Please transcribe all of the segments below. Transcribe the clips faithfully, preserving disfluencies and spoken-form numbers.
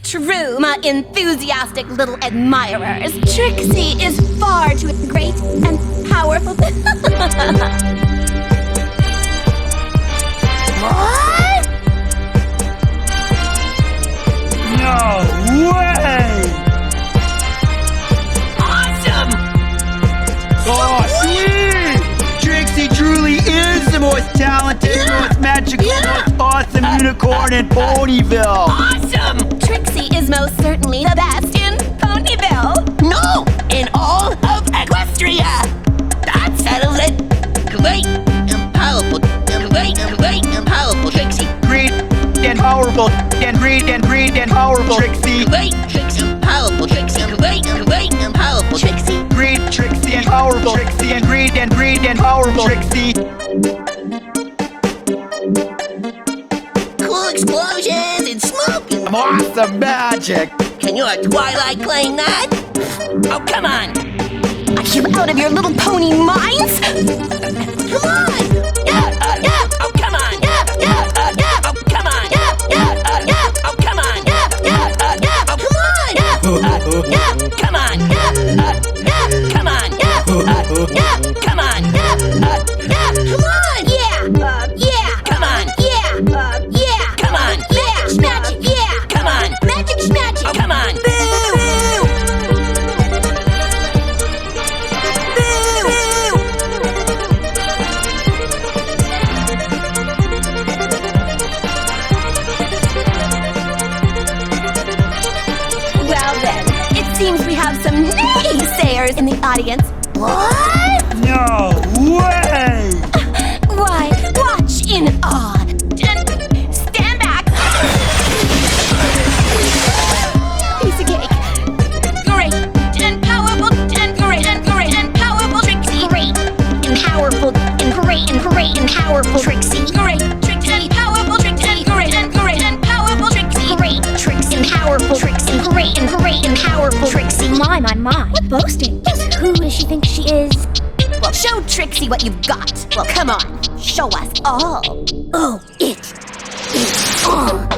true, my enthusiastic little admirers. Trixie is far too great and powerful. What? No way! Awesome! Oh, sweet! Trixie truly is the most talented, Yeah. most magical, Yeah. most awesome unicorn in Ponyville. Awesome! Trixie is most certainly the best in Ponyville. No! In all of Equestria! That settles it! Great and powerful, and great and great and powerful Trixie! Great and powerful, and great and great and powerful Trixie. Great Trixie and powerful Trixie, and great and great and powerful Trixie! Great Trixie and powerful Trixie, and great and great and powerful Trixie. Cool explosions and smoke and Awesome magic. Can your Twilight claim that? Oh, come on! Are you out of your little pony minds? Come on! Yeah, uh, yeah! Oh, come on! Yeah, yeah, uh, yeah! Oh, come on! Yeah, yeah, uh, yeah! Oh, come on! Yeah, yeah, uh, yeah! Oh, come on! Yeah, uh, yeah! Come on! Yeah, uh, yeah! Come on! Yeah, uh, yeah! Come on! Yeah, uh, yeah! Come on! Yeah, uh, yeah, Come on! yeah, uh, yeah. Come on! Magic, magic, yeah. Come on! Magic, magic. Oh, come on! Well then, it seems we have some naysayers in the audience. What? No way! Why, watch in awe. And stand back. Piece of cake. Great and powerful and great and great and powerful Trixie. Great and powerful and great and great and powerful Trixie. Great Trixie and powerful Trixie and great and great and powerful Trixie. Great Trixie and powerful Trixie and great and great and powerful Trixie. My, my, my. What boasting? Just who does she think she is? Well, show Trixie what you've got. Well, come on, show us all. Oh, it is on.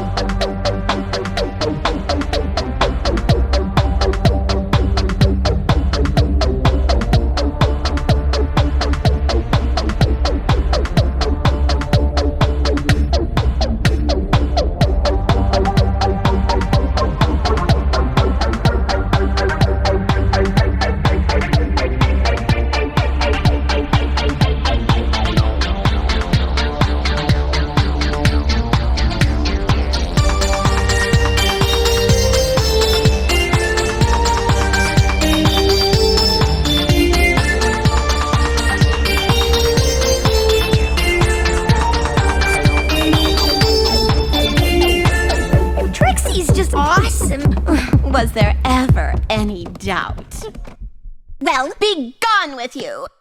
Trixie's just awesome. Was there ever any doubt? Well, be gone with you.